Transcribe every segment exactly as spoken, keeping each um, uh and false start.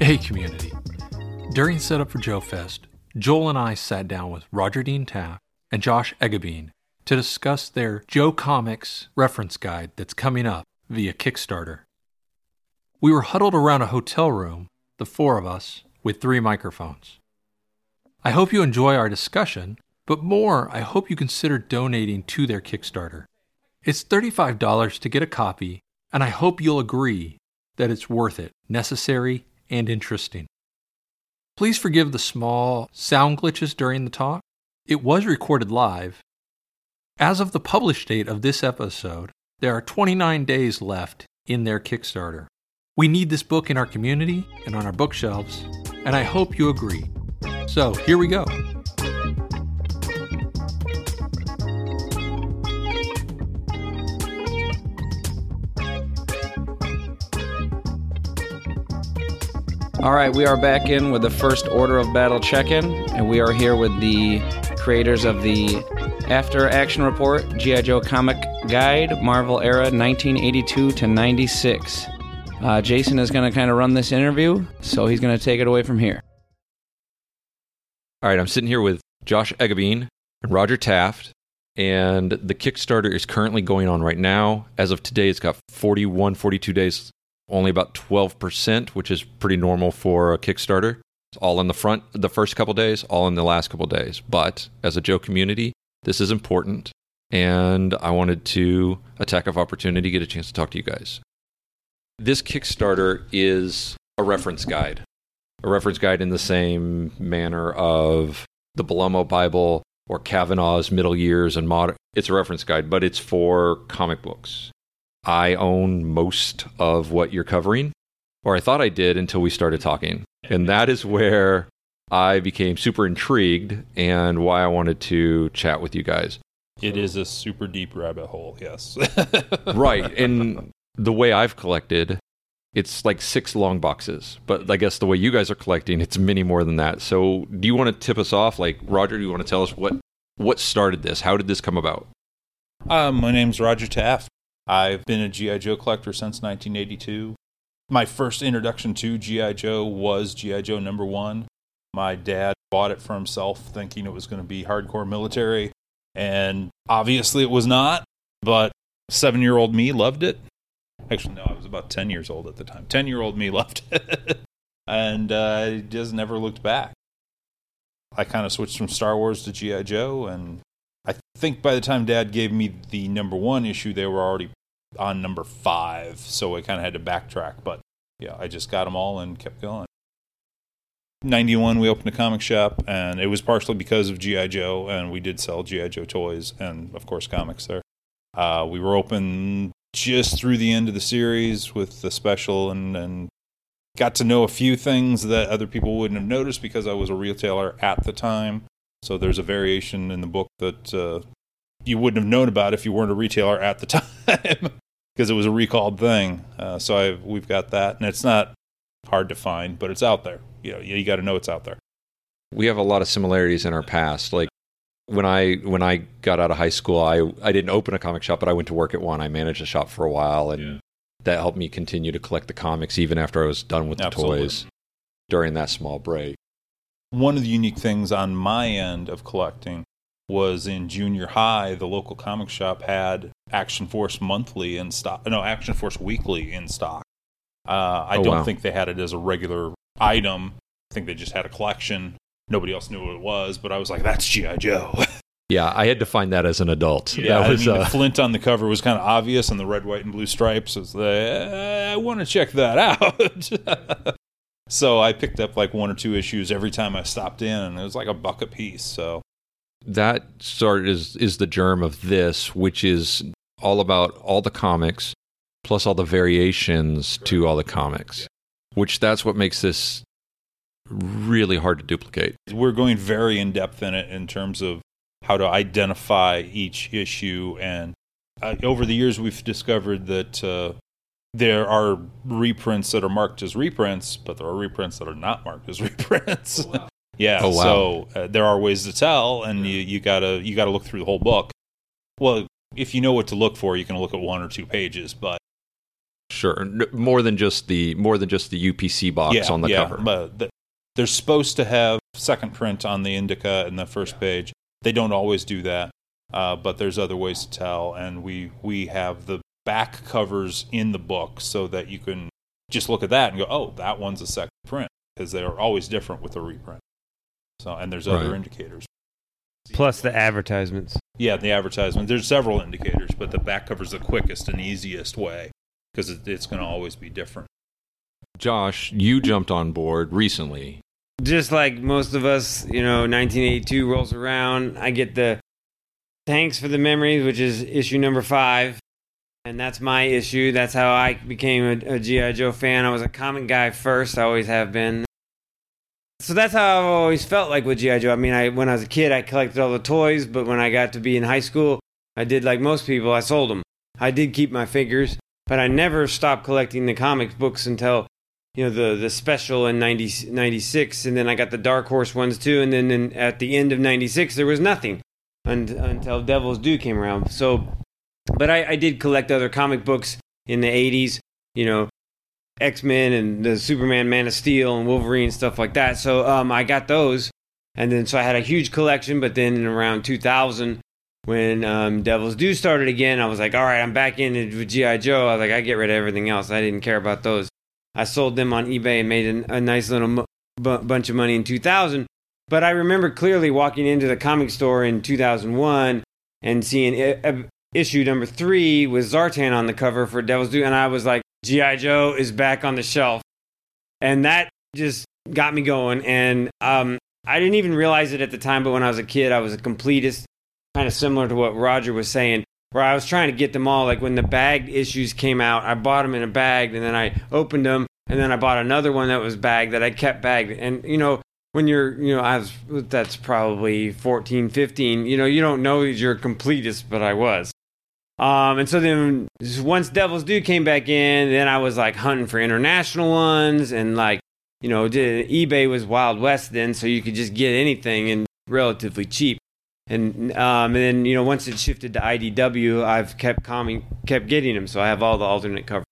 Hey community. During Setup for Joe Fest, Joel and I sat down with Roger Dean Taft and Josh Eggebeen to discuss their Joe Comics reference guide that's coming up via Kickstarter. We were huddled around a hotel room, the four of us, with three microphones. I hope you enjoy our discussion, but more, I hope you consider donating to their Kickstarter. It's thirty-five dollars to get a copy, and I hope you'll agree that it's worth it, necessary, and interesting. Please forgive the small sound glitches during the talk. It was recorded live. As of the published date of this episode, there are twenty-nine days left in their Kickstarter. We need this book in our community and on our bookshelves, and I hope you agree. So, here we go. All right, we are back in with the first Order of Battle check-in, and we are here with the creators of the After Action Report, G I. Joe Comic Guide, Marvel Era nineteen eighty-two to ninety-six. Uh, Jason is going to kind of run this interview, so he's going to take it away from here. All right, I'm sitting here with Josh Eggebeen and Roger Taft, and the Kickstarter is currently going on right now. As of today, it's got forty-one, forty-two days, only about twelve percent, which is pretty normal for a Kickstarter. It's all in the front the first couple days, all in the last couple days. But as a Joe community, this is important, and I wanted to attack of opportunity, get a chance to talk to you guys. This Kickstarter is a reference guide. A reference guide in the same manner of the Bellomo Bible or Kavanaugh's Middle Years and Modern. It's a reference guide, but it's for comic books. I own most of what you're covering, or I thought I did until we started talking. And that is where I became super intrigued and why I wanted to chat with you guys. It is a super deep rabbit hole, yes. Right. And the way I've collected, it's like six long boxes. But I guess the way you guys are collecting, it's many more than that. So do you want to tip us off? Like, Roger, do you want to tell us what, what started this? How did this come about? Uh, my name's Roger Taft. I've been a G I. Joe collector since nineteen eighty-two. My first introduction to G I. Joe was G I. Joe number one. My dad bought it for himself thinking it was going to be hardcore military, and obviously it was not, but seven-year-old me loved it. Actually, no, I was about ten years old at the time. ten-year-old me loved it, and uh, I just never looked back. I kind of switched from Star Wars to G I. Joe, and I think by the time Dad gave me the number one issue, they were already on number five, so I kind of had to backtrack. But yeah, I just got them all and kept going. ninety-one, we opened a comic shop, and it was partially because of G I. Joe, and we did sell G I. Joe toys and, of course, comics there. Uh, we were open just through the end of the series with the special, and, and got to know a few things that other people wouldn't have noticed because I was a retailer at the time. So there's a variation in the book that uh, you wouldn't have known about if you weren't a retailer at the time because it was a recalled thing. Uh, so I've, we've got that, and it's not hard to find, but it's out there. You know, you got to know it's out there. We have a lot of similarities in our past. Like when I when I got out of high school, I I didn't open a comic shop, but I went to work at one. I managed a shop for a while, and yeah. that helped me continue to collect the comics even after I was done with the Absolutely. toys during that small break. One of the unique things on my end of collecting was in junior high, the local comic shop had Action Force Monthly in stock. No, Action Force Weekly in stock. Uh, I oh, don't wow. think they had it as a regular item. I think they just had a collection. Nobody else knew what it was, but I was like, that's G I. Joe. Yeah, I had to find that as an adult. Yeah, that was, I mean, uh... the Flint on the cover was kind of obvious, and the red, white, and blue stripes was the, uh, I want to check that out. So I picked up like one or two issues every time I stopped in, and it was like a buck a piece. So that sort is is the germ of this, which is all about all the comics plus all the variations to all the comics, which that's what makes this really hard to duplicate. We're going very in depth in it in terms of how to identify each issue, and uh, over the years we've discovered that uh, there are reprints that are marked as reprints, but there are reprints that are not marked as reprints. Oh, wow. Yeah, oh, wow. so uh, there are ways to tell, and you, you gotta you gotta look through the whole book. Well, if you know what to look for, you can look at one or two pages, but Sure, N- more than just the more than just the U P C box yeah, on the yeah, cover. But th- they're supposed to have second print on the indica and the first page. They don't always do that, uh, but there's other ways to tell. And we we have the back covers in the book so that you can just look at that and go, oh, that one's a second print, because they're always different with a reprint. So, and there's other Right. indicators. Plus the advertisements. Yeah, the advertisement. There's several indicators, but the back cover's the quickest and easiest way because it, it's going to always be different. Josh, you jumped on board recently. Just like most of us, you know, nineteen eighty-two rolls around. I get the Thanks for the Memories, which is issue number five. And that's my issue. That's how I became a, a G I. Joe fan. I was a comic guy first. I always have been. So that's how I've always felt like with G I. Joe. I mean, I when I was a kid, I collected all the toys. But when I got to be in high school, I did like most people. I sold them. I did keep my figures. But I never stopped collecting the comic books until, you know, the, the special in ninety, ninety-six. And then I got the Dark Horse ones too. And then in, at the end of ninety-six, there was nothing un, until Devil's Due came around. So... But I, I did collect other comic books in the eighties, you know, X-Men and the Superman, Man of Steel, and Wolverine and stuff like that. So um, I got those. And then so I had a huge collection. But then in around two thousand, when um, Devil's Due started again, I was like, all right, I'm back in with G I. Joe. I was like, I get rid of everything else. I didn't care about those. I sold them on eBay and made a, a nice little m- b- bunch of money in two thousand. But I remember clearly walking into the comic store in two thousand one and seeing it. Issue number three with Zartan on the cover for Devil's Due, and I was like, G I. Joe is back on the shelf. And that just got me going. And um, I didn't even realize it at the time, but when I was a kid, I was a completist, kind of similar to what Roger was saying, where I was trying to get them all. Like when the bagged issues came out, I bought them in a bag, and then I opened them, and then I bought another one that was bagged that I kept bagged. And, you know, when you're, you know, I was, that's probably fourteen, fifteen, you know, you don't know that you're a completist, but I was. Um, and so then once Devil's Due came back in, then I was like hunting for international ones, and like, you know, did, eBay was Wild West then, so you could just get anything and relatively cheap. And um, and then, you know, once it shifted to I D W, I've kept coming, kept getting them, so I have all the alternate covers.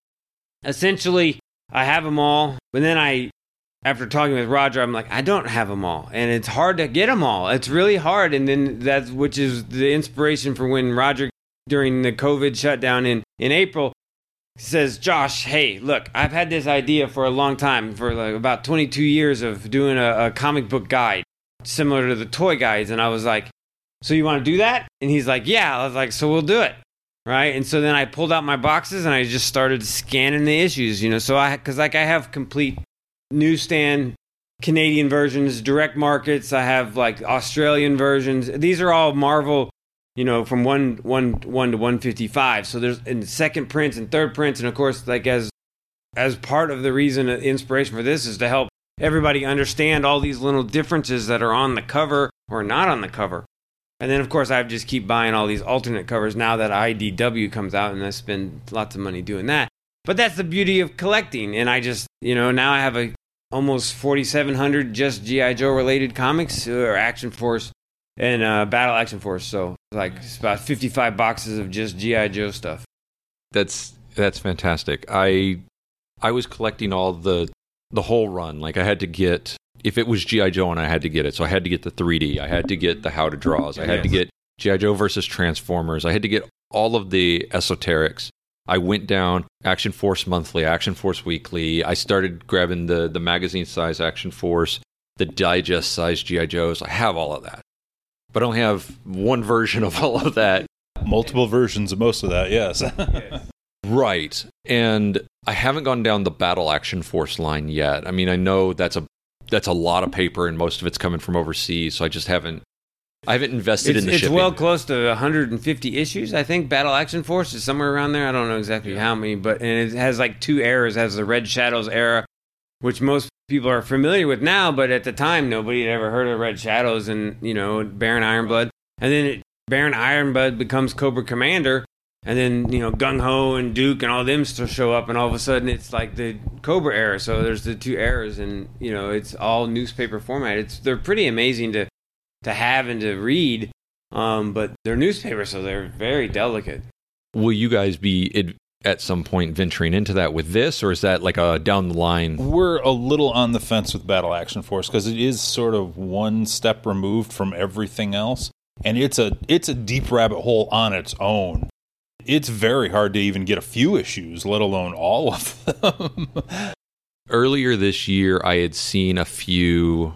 Essentially, I have them all, but then I, after talking with Roger, I'm like, I don't have them all, and it's hard to get them all. It's really hard, and then that's which is the inspiration for when Roger, during the COVID shutdown in, in April, says, Josh, hey, look, I've had this idea for a long time, for like about twenty-two years of doing a, a comic book guide, similar to the toy guides. And I was like, so you want to do that? And he's like, yeah. I was like, so we'll do it. Right. And so then I pulled out my boxes and I just started scanning the issues, you know, so I, cause like I have complete newsstand Canadian versions, direct markets. I have like Australian versions. These are all Marvel, you know, from one, one, one to one fifty-five. So there's in second prints and third prints. And of course, like as, as part of the reason, uh, inspiration for this is to help everybody understand all these little differences that are on the cover or not on the cover. And then, of course, I just keep buying all these alternate covers now that I D W comes out, and I spend lots of money doing that. But that's the beauty of collecting. And I just, you know, now I have a almost forty-seven hundred just G I. Joe related comics, or Action Force and uh, Battle Action Force. So like it's about fifty-five boxes of just G I. Joe stuff. That's that's fantastic. I I was collecting all the the whole run. Like I had to get, if it was G I. Joe and I had to get it, so I had to get the three D. I had to get the How to Draws. I had to get G I. Joe versus Transformers. I had to get all of the esoterics. I went down Action Force Monthly, Action Force Weekly. I started grabbing the the magazine size Action Force, the digest size G I. Joes. I have all of that, but I only have one version of all of that. Multiple versions of most of that, yes. Right. And I haven't gone down the Battle Action Force line yet. I mean, I know that's a that's a lot of paper and most of it's coming from overseas, so I just haven't I haven't invested It's, in the it's shipping. well close to one hundred fifty issues. I think Battle Action Force is somewhere around there. I don't know exactly how many, but and it has like two eras. It has the Red Shadows era, which most people are familiar with now, but at the time nobody had ever heard of Red Shadows, and you know, Baron Ironblood, and then it, Baron Ironblood becomes Cobra Commander, and then you know Gung Ho and Duke and all them still show up, and all of a sudden it's like the Cobra era. So there's the two eras, and you know it's all newspaper format. It's they're pretty amazing to to have and to read, um, but they're newspapers, so they're very delicate. Will you guys be ad- at some point venturing into that with this, or is that like a down the line? We're a little on the fence with Battle Action Force because it is sort of one step removed from everything else, and it's a it's a deep rabbit hole on its own. It's very hard to even get a few issues, let alone all of them. Earlier this year, I had seen a few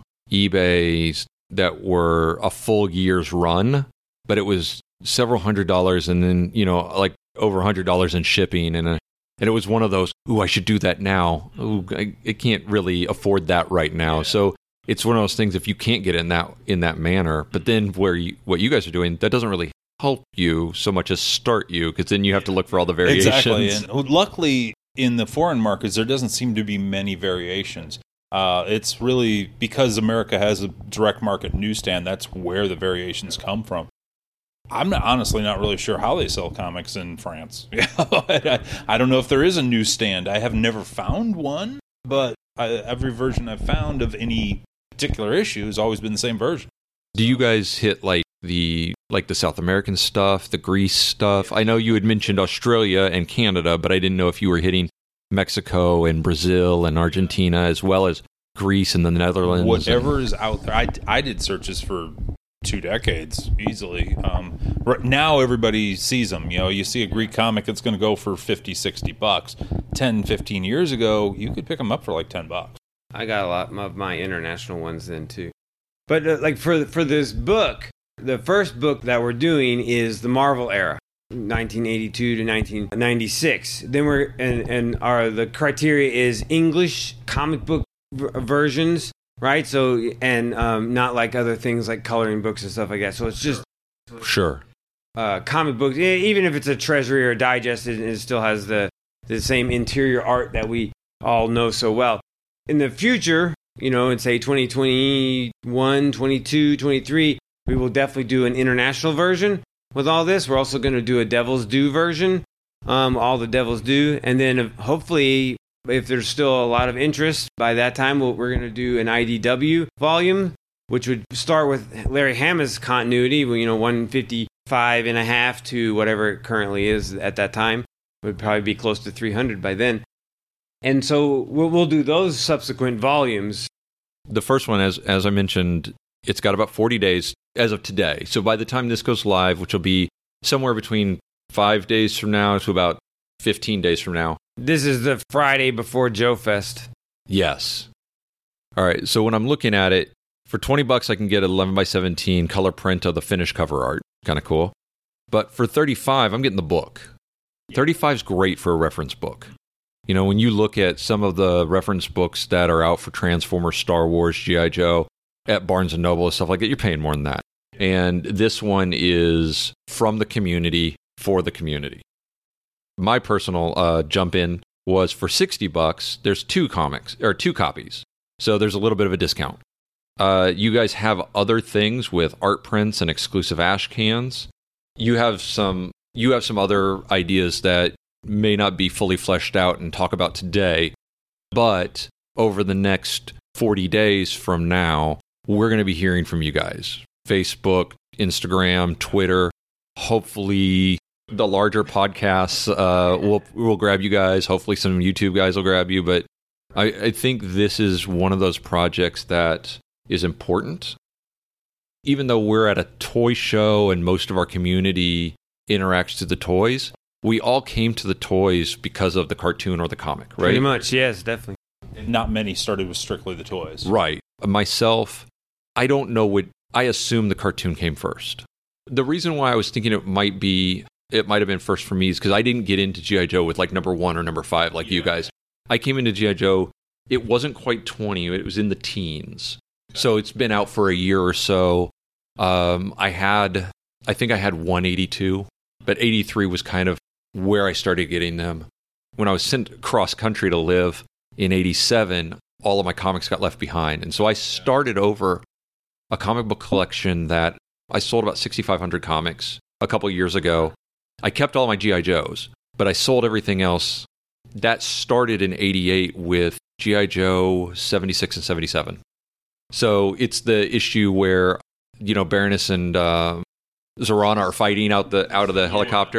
eBays that were a full year's run, but it was several hundred dollars, and then, you know, like over a hundred dollars in shipping, and a, and it was one of those, ooh, I should do that now. Ooh, I, I can't really afford that right now. Yeah. So it's one of those things, if you can't get in that in that manner, but then where you, what you guys are doing, that doesn't really help you so much as start you, because then you have to look for all the variations. Exactly, and luckily in the foreign markets, there doesn't seem to be many variations. Uh, it's really because America has a direct market newsstand, that's where the variations come from. I'm not, honestly not really sure how they sell comics in France. I, I don't know if there is a newsstand. I have never found one, but I, every version I've found of any particular issue has always been the same version. Do you guys hit like the like the South American stuff, the Greece stuff? I know you had mentioned Australia and Canada, but I didn't know if you were hitting Mexico and Brazil and Argentina, as well as Greece and the Netherlands. Whatever and... is out there. I, I did searches for two decades easily. Um, right now everybody sees them. You know, you see a Greek comic that's going to go for fifty, sixty bucks. ten, fifteen years ago, you could pick them up for like ten bucks. I got a lot of my international ones then too. But uh, like for for this book, the first book that we're doing is the Marvel era, nineteen eighty-two to nineteen ninety-six. Then we're and and our the criteria is English comic book v- versions, right? So and um, not like other things like coloring books and stuff like that. So it's just sure uh, comic books. Even if it's a treasury or a digest, it, it still has the the same interior art that we all know so well. In the future, you know, in say twenty twenty-one, twenty-two, twenty-three, we will definitely do an international version with all this. We're also going to do a Devil's Due version, um, all the Devil's Due. And then hopefully, if there's still a lot of interest, by that time, we'll, we're going to do an I D W volume, which would start with Larry Hama's continuity, you know, one fifty-five and a half to whatever it currently is at that time. It would probably be close to three hundred by then. And so we'll, we'll do those subsequent volumes. The first one, as as I mentioned, it's got about forty days as of today. So by the time this goes live, which will be somewhere between five days from now to about fifteen days from now. This is the Friday before Joe Fest. Yes. All right. So when I'm looking at it, for twenty bucks, I can get an eleven by seventeen color print of the finished cover art. Kind of cool. But for thirty-five, I'm getting the book. thirty-five is great for a reference book. You know, when you look at some of the reference books that are out for Transformers, Star Wars, G I. Joe, at Barnes and Noble and stuff like that, you're paying more than that. And this one is from the community for the community. My personal uh, jump in was for sixty bucks. There's two comics or two copies, so there's a little bit of a discount. Uh, you guys have other things with art prints and exclusive ash cans. You have some. You have some other ideas that may not be fully fleshed out and talk about today, but over the next forty days from now, we're going to be hearing from you guys. Facebook, Instagram, Twitter, hopefully the larger podcasts uh, will will grab you guys. Hopefully some YouTube guys will grab you. But I, I think this is one of those projects that is important. Even though we're at a toy show and most of our community interacts to the toys, we all came to the toys because of the cartoon or the comic, right? Pretty much, yes, definitely. Not many started with strictly the toys. Right. Myself, I don't know what... I assume the cartoon came first. The reason why I was thinking it might be... It might have been first for me is because I didn't get into G I. Joe with like number one or number five like yeah. you guys. I came into G I. Joe, it wasn't quite twenty. It was in the teens. Okay. So it's been out for a year or so. Um, I had... I think I had one eighty-two, but eighty-three was kind of where I started getting them. When I was sent cross country to live in eighty-seven, all of my comics got left behind. And so I started over a comic book collection that I sold about sixty-five hundred comics a couple years ago. I kept all my G I. Joes, but I sold everything else. That started in eighty-eight with G I. Joe seventy-six and seventy-seven. So it's the issue where, you know, Baroness and uh, Zorana are fighting out the out of the helicopter.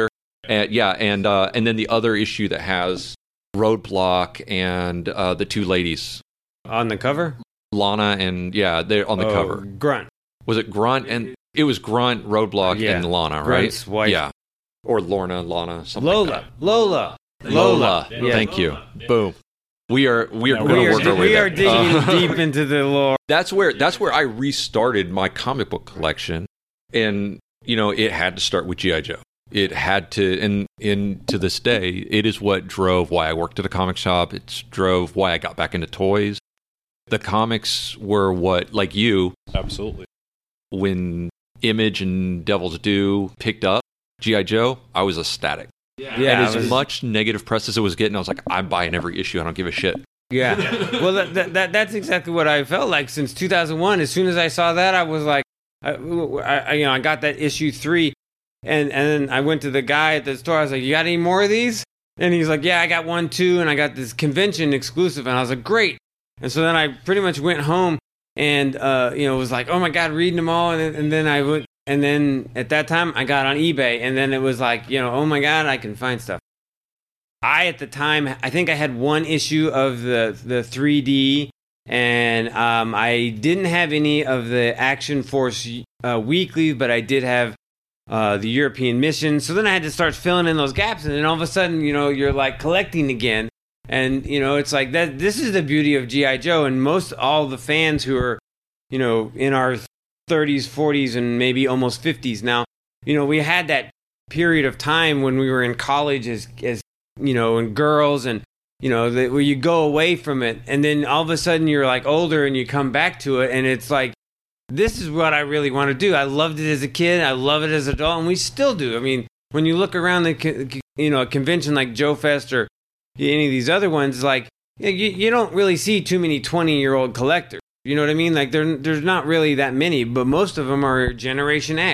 And, yeah, and uh, and then the other issue that has Roadblock and uh, the two ladies. On the cover? Lana and, yeah, they're on the oh, cover. Grunt. Was it Grunt? And it was Grunt, Roadblock, Yeah. and Lana, Grunt's right? wife. Yeah. Or Lorna, Lana, something Lola. like that. Lola. Lola. Yeah. Thank you. Boom. We are we are Now going We to are, work our way we there. are digging Uh, deep into the lore. that's where that's where I restarted my comic book collection, and you know it had to start with G I. Joe. It had to, and in to this day, it is what drove why I worked at a comic shop. It drove why I got back into toys. The comics were what, like you, Absolutely. when Image and Devil's Due picked up G I. Joe, I was ecstatic. Yeah, and it as was- much negative press as it was getting, I was like, I'm buying every issue. I don't give a shit. Yeah. Well, that, that, that that's exactly what I felt like since two thousand one. As soon as I saw that, I was like, I, I you know, I got that issue three, and and then I went to the guy at the store. I was like, "You got any more of these?" And he's like, "Yeah, I got one too, and I got this convention exclusive." And I was like, "Great!" And so then I pretty much went home and uh, you know was like, "Oh my god, reading them all." And then, and then I went, and then at that time I got on eBay, and then it was like, you know, oh my god, I can find stuff. I, at the time, I think I had one issue of the, the three D, and um, I didn't have any of the Action Force uh, Weekly, but I did have uh, the European Mission. So then I had to start filling in those gaps, and then all of a sudden, you know, you're like collecting again. And, you know, it's like that. This is the beauty of G I. Joe, and most all the fans who are, you know, in our thirties, forties, and maybe almost fifties now, you know, we had that period of time when we were in college as, as you know, and girls, and you know, the, where you go away from it, and then all of a sudden you're like older, and you come back to it, and it's like, this is what I really want to do. I loved it as a kid, I love it as an adult, and we still do. I mean, when you look around the, you know, a convention like Joe Fest or any of these other ones, like you, you don't really see too many twenty-year-old collectors. You know what I mean? Like there, there's not really that many, but most of them are Generation X,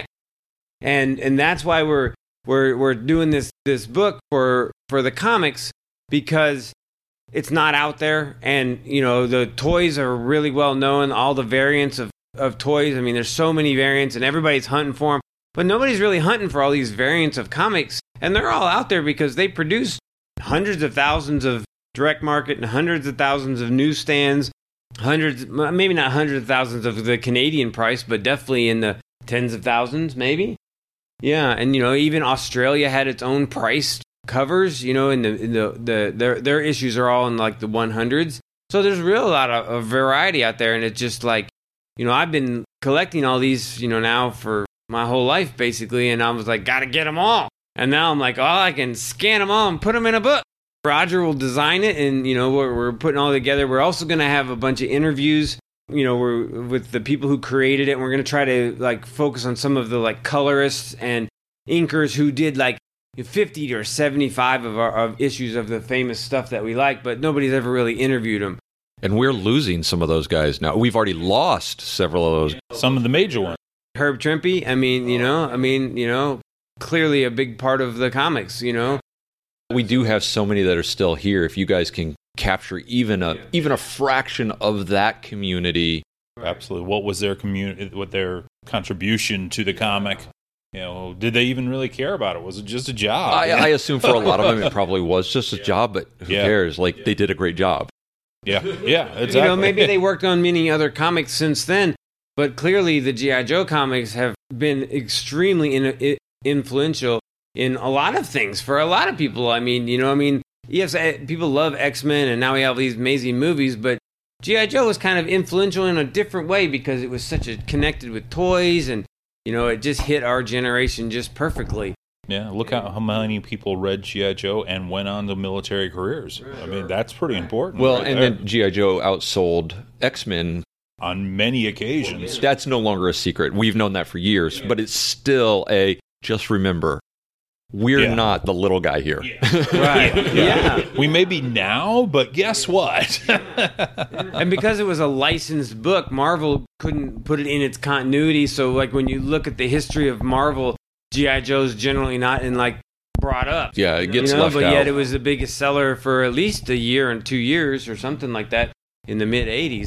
and and that's why we're we're we're doing this this book for. for the comics, because it's not out there, and you know the toys are really well known, all the variants of, of toys. I mean, there's so many variants and everybody's hunting for them, but nobody's really hunting for all these variants of comics, and they're all out there because they produce hundreds of thousands of direct market and hundreds of thousands of newsstands, hundreds, maybe not hundreds of thousands of the Canadian price, but definitely in the tens of thousands, maybe. Yeah, and you know even Australia had its own priced covers, you know, and the, in the the their their issues are all in like the one hundreds. So there's real a lot of, of variety out there, and it's just like, you know, I've been collecting all these, you know, now for my whole life basically, and I was like, gotta get them all. And now I'm like, oh, I can scan them all and put them in a book. Roger will design it, and you know, we're, we're putting all together. We're also gonna have a bunch of interviews, you know, we're with the people who created it. And we're gonna try to like focus on some of the like colorists and inkers who did like fifty or seventy-five of our of issues of the famous stuff that we like, but nobody's ever really interviewed them. And we're losing some of those guys now. We've already lost several of those. Some of the major ones. Herb Trimpe, I mean, you know, I mean, you know, clearly a big part of the comics, you know. We do have so many that are still here. If you guys can capture even a even a fraction of that community. Absolutely. What was their community, what their contribution to the comic? You know, did they even really care about it? Was it just a job? I, I assume for a lot of them it probably was just a job, but who Yeah. cares? Like, they did a great job. Yeah, yeah, exactly. You know, maybe they worked on many other comics since then, but clearly the G I. Joe comics have been extremely in, i- influential in a lot of things for a lot of people. I mean, you know, I mean, yes, eh, people love X-Men, and now we have these amazing movies, but G I. Joe was kind of influential in a different way because it was such a connected with toys, and you know, it just hit our generation just perfectly. Yeah, look at how many people read G I. Joe and went on to military careers. I mean, that's pretty important. Well, right and there. then G I. Joe outsold X-Men. on many occasions. That's no longer a secret. We've known that for years, but it's still a, just remember, we're Yeah. not the little guy here. Right. Yeah. We may be now, but guess what? And because it was a licensed book, Marvel couldn't put it in its continuity. So, like, when you look at the history of Marvel, G I. Joe's generally not in, like, brought up. Yeah, it gets you know, left but out. yet it was the biggest seller for at least a year and two years or something like that in the mid eighties.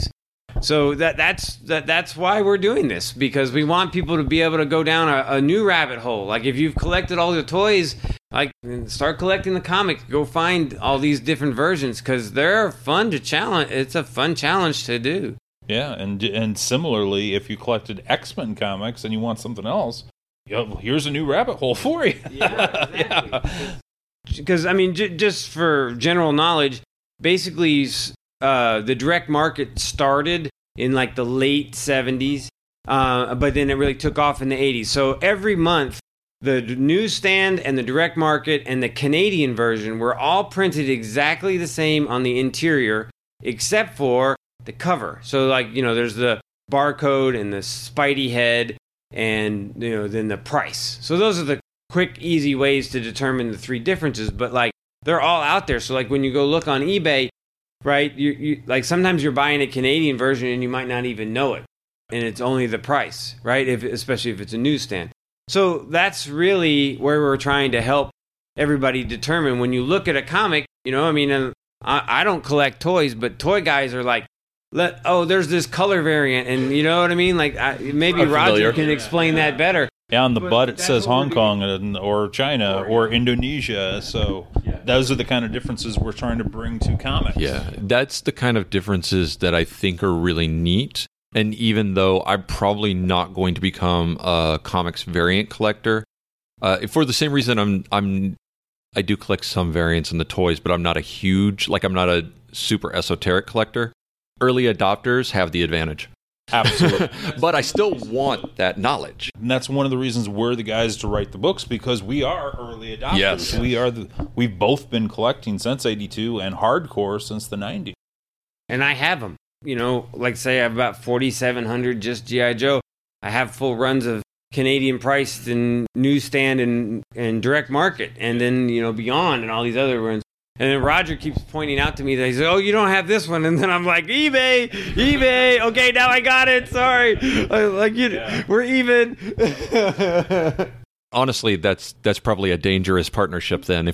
So that that's that that's why we're doing this, because we want people to be able to go down a, a new rabbit hole. Like if you've collected all the toys, like start collecting the comics. Go find all these different versions because they're fun to challenge. It's a fun challenge to do. Yeah, and and similarly, if you collected X-Men comics and you want something else, yo, here's a new rabbit hole for you. Yeah, exactly. Because I mean, j- just for general knowledge, basically. Uh, the direct market started in like the late seventies, uh, but then it really took off in the eighties. So every month, the newsstand and the direct market and the Canadian version were all printed exactly the same on the interior, except for the cover. So like, you know, there's the barcode and the Spidey head and, you know, then the price. So those are the quick, easy ways to determine the three differences, but like they're all out there. So like when you go look on eBay, right? You, you like sometimes you're buying a Canadian version and you might not even know it, and it's only the price, right? If especially if it's a newsstand. So that's really where we're trying to help everybody determine when you look at a comic. You know, I mean, I, I don't collect toys, but toy guys are like, let oh, there's this color variant, and you know what I mean? Like I, maybe I'm Roger familiar. can explain that better. Yeah, on the But butt it that's says what we're Hong Kong and, or China or Indonesia. So those are the kind of differences we're trying to bring to comics. Yeah, that's the kind of differences that I think are really neat. And even though I'm probably not going to become a comics variant collector, uh, for the same reason I'm I'm I do collect some variants in the toys, but I'm not a huge like I'm not a super esoteric collector. Early adopters have the advantage. Absolutely. But I still want that knowledge. And that's one of the reasons we're the guys to write the books, because we are early adopters. Yes. We are the we've both been collecting since eighty-two and hardcore since the nineties. And I have them. You know, like say I have about forty-seven hundred just G I. Joe. I have full runs of Canadian priced and newsstand and, and direct market, and then, you know, beyond and all these other runs. And then Roger keeps pointing out to me that he's like, oh, you don't have this one. And then I'm like, eBay, eBay. Okay, now I got it. Sorry. I, like you, yeah. We're even. Honestly, that's that's probably a dangerous partnership then.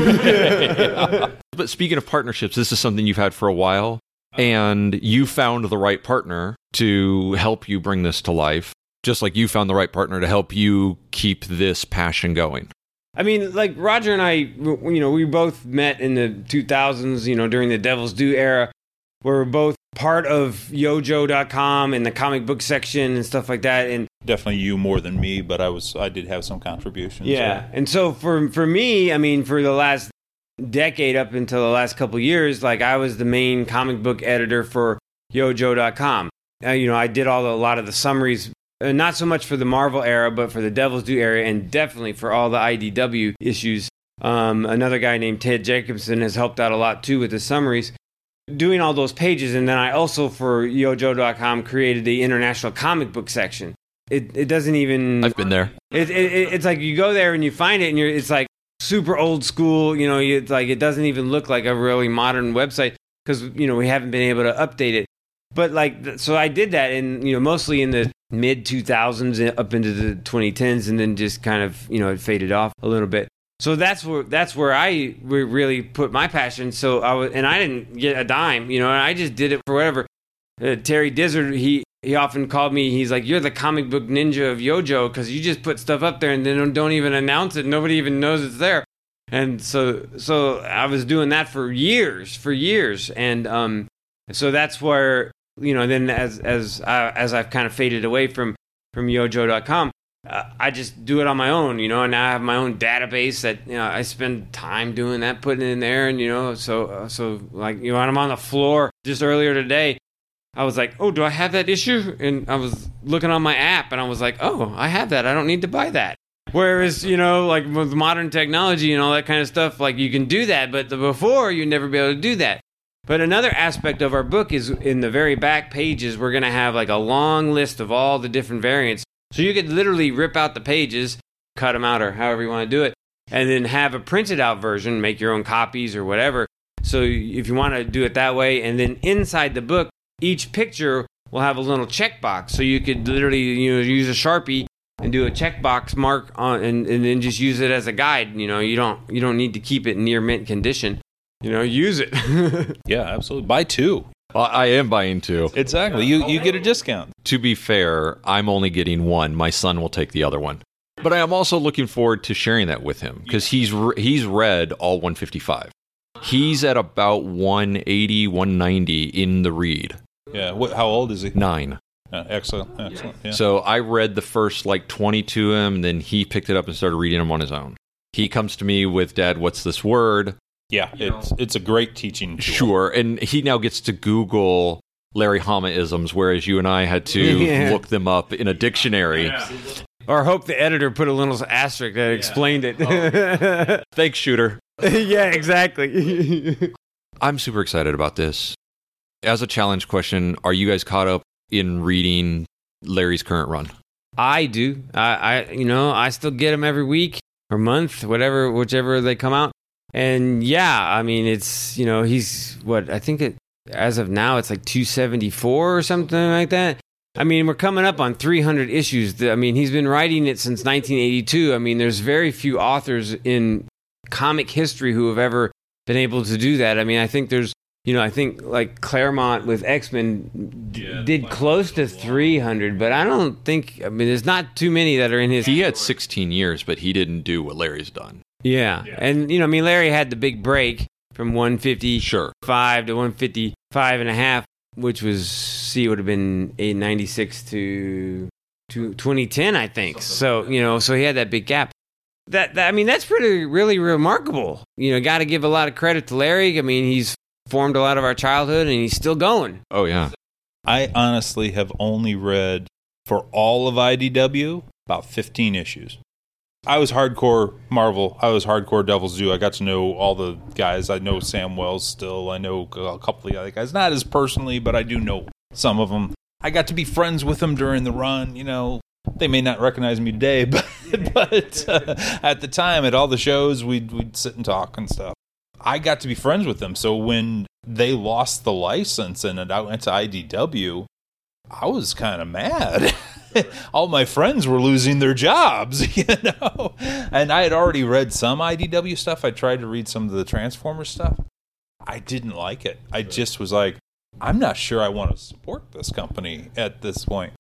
If But speaking of partnerships, this is something you've had for a while, and you found the right partner to help you bring this to life, just like you found the right partner to help you keep this passion going. I mean, like Roger and I, you know, we both met in the two thousands, you know, during the Devil's Due era, where we're both part of yojo dot com and the comic book section and stuff like that. And definitely you more than me, but I was I did have some contributions. Yeah. So. And so for for me, I mean, for the last decade up until the last couple of years, like I was the main comic book editor for yojo dot com. Uh, you know, I did all the, a lot of the summaries. Uh, not so much for the Marvel era, but for the Devil's Due era, and definitely for all the I D W issues. Um, another guy named Ted Jacobson has helped out a lot, too, with the summaries, doing all those pages. And then I also, for yojo dot com, created the international comic book section. It it doesn't even... I've been there. It, it It's like you go there and you find it, and you're it's like super old school. You know, it's like it doesn't even look like a really modern website because, you know, we haven't been able to update it. But, like, so I did that, in, you know, mostly in the mid two thousands up into the twenty tens, and then just kind of, you know, it faded off a little bit. So that's where that's where I really put my passion. So I was, and I didn't get a dime, you know, and I just did it for whatever. Uh, Terry Dizzard, he he often called me. He's like, "You're the comic book ninja of Yojo because you just put stuff up there and then don't even announce it. Nobody even knows it's there." And so so I was doing that for years, for years, and um, so that's where. You know, then as as uh, as I've kind of faded away from from yojo dot com, uh, I just do it on my own. You know, and now I have my own database that, you know, I spend time doing that, putting it in there, and you know, so uh, so like, you know, when I'm on the floor just earlier today, I was like, oh, do I have that issue? And I was looking on my app, and I was like, oh, I have that. I don't need to buy that. Whereas, you know, like with modern technology and all that kind of stuff, like you can do that, but the before you'd never be able to do that. But another aspect of our book is in the very back pages, we're going to have like a long list of all the different variants. So you could literally rip out the pages, cut them out or however you want to do it, and then have a printed out version, make your own copies or whatever. So if you want to do it that way, and then inside the book, each picture will have a little checkbox. So you could literally, you know, use a Sharpie and do a checkbox mark on, and, and then just use it as a guide. You know, you don't you don't need to keep it in near mint condition. You know, use it. Yeah, absolutely. Buy two. Well, I am buying two. Exactly. You you get a discount. To be fair, I'm only getting one. My son will take the other one. But I am also looking forward to sharing that with him because he's re- he's read all one fifty-five. He's at about one eighty, one ninety in the read. Yeah. What, how old is he? Nine. Uh, excellent. Excellent. Yeah. So I read the first like twenty to him, and then he picked it up and started reading them on his own. He comes to me with, Dad, what's this word? Yeah, it's it's a great teaching tool. Sure. And he now gets to Google Larry Hama-isms, whereas you and I had to Yeah. look them up in a dictionary. Or hope the editor put a little asterisk that explained it. Thanks, Shooter. Yeah, exactly. I'm super excited about this. As a challenge question, are you guys caught up in reading Larry's current run? I do. I, I, you know, I still get them every week or month, whatever, whichever they come out. And yeah, I mean, it's, you know, he's what I think it as of now it's like two seventy-four or something like that. I mean, we're coming up on three hundred issues. I mean, he's been writing it since nineteen eighty-two. I mean, there's very few authors in comic history who have ever been able to do that. I mean, I think there's, you know, I think like Claremont with X-Men Yeah, did close to three hundred, but I don't think, I mean, there's not too many that are in his. He had sixteen years, but he didn't do what Larry's done. Yeah. Yeah. And, you know, I mean, Larry had the big break from one fifty-five Sure. to one fifty-five and a half, which was, see, it would have been eight ninety-six to, to twenty ten, I think. So, you know, so he had that big gap. That, that I mean, that's pretty, really remarkable. You know, got to give a lot of credit to Larry. I mean, he's formed a lot of our childhood and he's still going. Oh, yeah. I honestly have only read, for all of I D W, about fifteen issues. I was hardcore Marvel. I was hardcore Devil's Due. I got to know all the guys. I know Sam Wells still. I know a couple of the other guys. Not as personally, but I do know some of them. I got to be friends with them during the run. You know, they may not recognize me today, but, but uh, at the time, at all the shows, we'd, we'd sit and talk and stuff. I got to be friends with them. So when they lost the license and it went to I D W, I was kind of mad. All my friends were losing their jobs, you know. And I had already read some I D W stuff. I tried to read some of the Transformers stuff. I didn't like it. I just was like, I'm not sure I want to support this company at this point.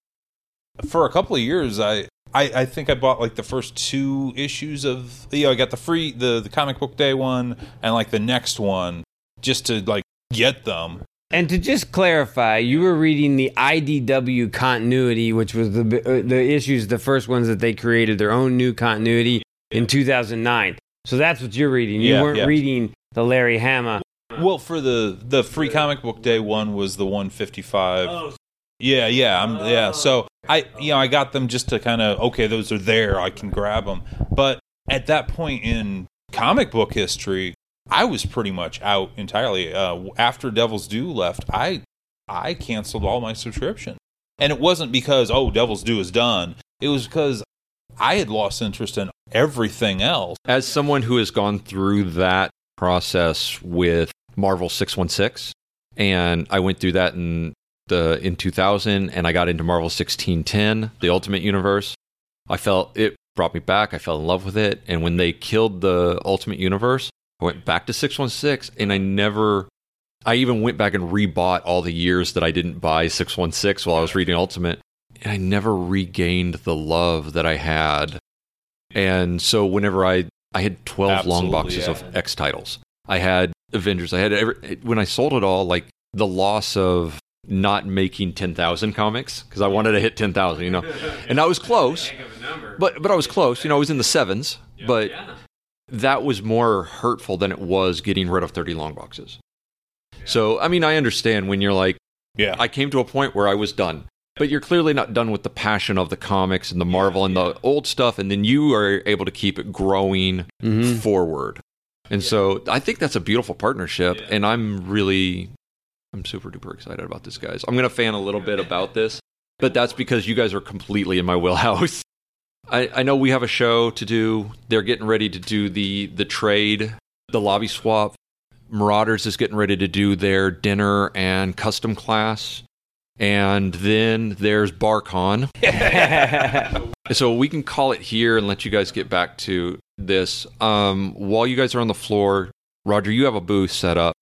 For a couple of years, I, I, I think I bought like the first two issues of, you know, I got the free, the, the comic book day one and like the next one just to like get them. And to just clarify, you were reading the I D W continuity, which was the uh, the issues, the first ones that they created, their own new continuity in two thousand nine. So that's what you're reading. You Yeah, weren't yeah. reading the Larry Hama. Well, for the the free comic book day one was the one fifty-five. Yeah, yeah, I'm, yeah. So I, you know, I got them just to kind of okay, those are there. I can grab them. But at that point in comic book history, I was pretty much out entirely. Uh, after Devil's Due left, I I canceled all my subscription, and it wasn't because oh Devil's Due is done. It was because I had lost interest in everything else. As someone who has gone through that process with Marvel six one six, and I went through that in the in two thousand, and I got into Marvel sixteen ten, the Ultimate Universe. I felt it brought me back. I fell in love with it, and when they killed the Ultimate Universe, I went back to six one six, and I never... I even went back and rebought all the years that I didn't buy six one six while I was reading Ultimate, and I never regained the love that I had. And so whenever I... I had twelve long Absolutely, boxes yeah. of X titles. I had Avengers. I had... Every, when I sold it all, like, the loss of not making ten thousand comics, because I wanted to hit ten thousand, you know? And I was close, but, but I was close. You know, I was in the sevens, but... that was more hurtful than it was getting rid of thirty long boxes. So, I mean, I understand when you're like, Yeah, I came to a point where I was done. But you're clearly not done with the passion of the comics and the Marvel and the old stuff, and then you are able to keep it growing Mm-hmm. forward. And so I think that's a beautiful partnership, and I'm really, I'm super duper excited about this, guys. I'm going to fan a little bit about this, but that's because you guys are completely in my wheelhouse. I, I know we have a show to do. They're getting ready to do the the trade, the lobby swap. Marauders is getting ready to do their dinner and custom class. And then there's BarCon. So we can call it here and let you guys get back to this. Um, while you guys are on the floor, Roger, you have a booth set up.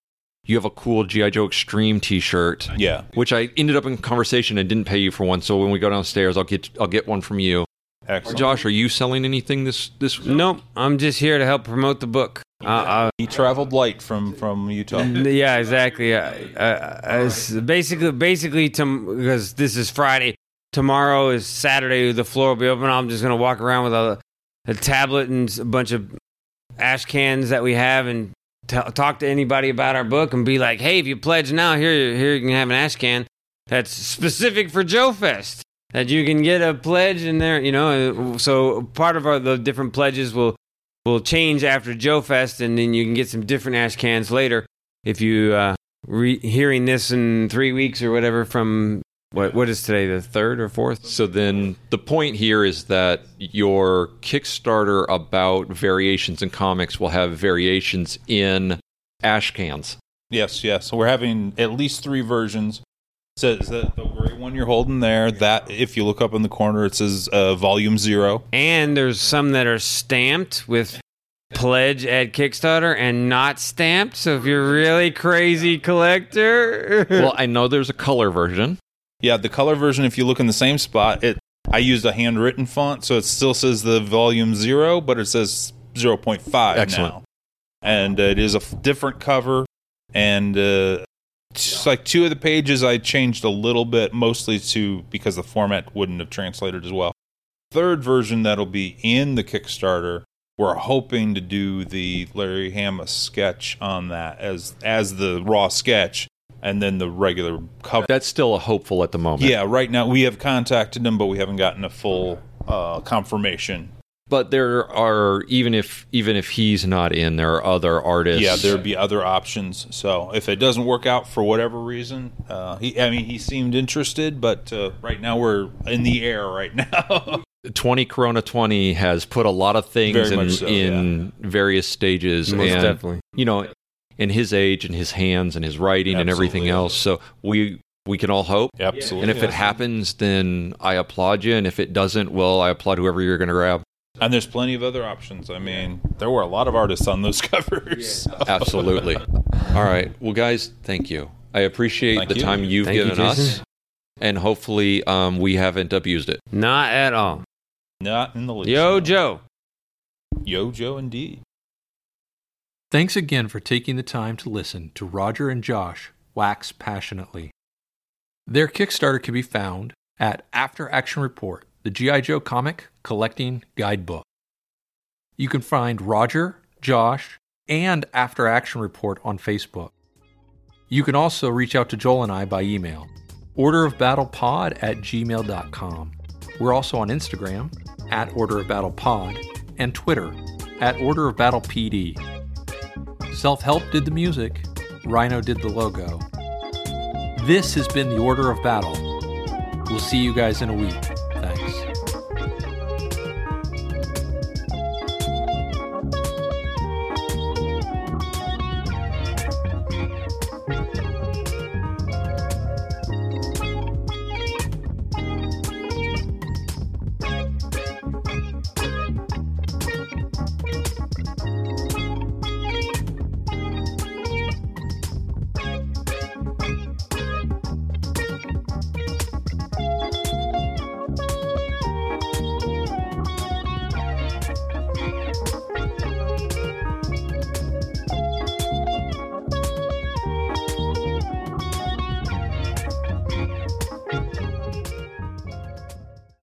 you have a cool G I. Joe Extreme T-shirt. Yeah. Which I ended up in conversation and didn't pay you for one. So when we go downstairs, I'll get I'll get one from you. Excellent. Josh, are you selling anything this this? Nope, I'm just here to help promote the book. Uh, uh, He traveled light from, from Utah. yeah, exactly. Uh, uh, as basically, basically, tom- because this is Friday. Tomorrow is Saturday. The floor will be open. I'm just gonna walk around with a, a tablet and a bunch of ash cans that we have, and t- talk to anybody about our book, and be like, "Hey, if you pledge now, here, here you can have an ash can that's specific for Joe Fest. That you can get a pledge in there, you know." So part of our the different pledges will will change after Joe Fest, and then you can get some different ash cans later if you uh, re- hearing this in three weeks or whatever from. What what is today, the third or fourth? So then the point here is that your Kickstarter about variations in comics will have variations in ash cans. Yes, yes. So we're having at least three versions. It says that the gray one you're holding there, that if you look up in the corner, it says uh, Volume Zero. And there's some that are stamped with pledge at Kickstarter and not stamped. So if you're a really crazy collector, Well, I know there's a color version. Yeah, the color version, if you look in the same spot, it I used a handwritten font, so it still says the Volume Zero, but it says zero point five Excellent. now. And uh, it is a f- different cover, and uh, just like two of the pages I changed a little bit, mostly to because the format wouldn't have translated as well. Third version that'll be in the Kickstarter, we're hoping to do the Larry Hama sketch on that as as the raw sketch, and then the regular cover. That's still a hopeful at the moment. Yeah, right now we have contacted them, but we haven't gotten a full uh, confirmation. But there are, even if even if he's not in, there are other artists. Yeah, there'd be other options. So if it doesn't work out for whatever reason, uh, he I mean he seemed interested, but uh, right now we're in the air right now. twenty Corona twenty has put a lot of things Very in, much so, in various stages. most and, definitely. You know, in his age and his hands and his writing and everything Absolutely. else. So we we can all hope. Absolutely. And if it happens, then I applaud you. And if it doesn't, well, I applaud whoever you're going to grab. And there's plenty of other options. I mean, there were a lot of artists on those covers. so. Absolutely. All right. Well, guys, thank you. I appreciate Thank the you. time you've Thank you, given us. Jason. And hopefully um, we haven't abused it. Not at all. Not in the least. Yo, Joe. Yo, Joe, indeed. Thanks again for taking the time to listen to Roger and Josh wax passionately. Their Kickstarter can be found at After Action Report, the G I. Joe Comic Collecting Guidebook. You can find Roger, Josh, and After Action Report on Facebook. You can also reach out to Joel and I by email, orderofbattlepod at gmail dot com. We're also on Instagram, at orderofbattlepod, and Twitter, at orderofbattlepd. Self-Help did the music, Rhino did the logo. This has been the Order of Battle. We'll see you guys in a week.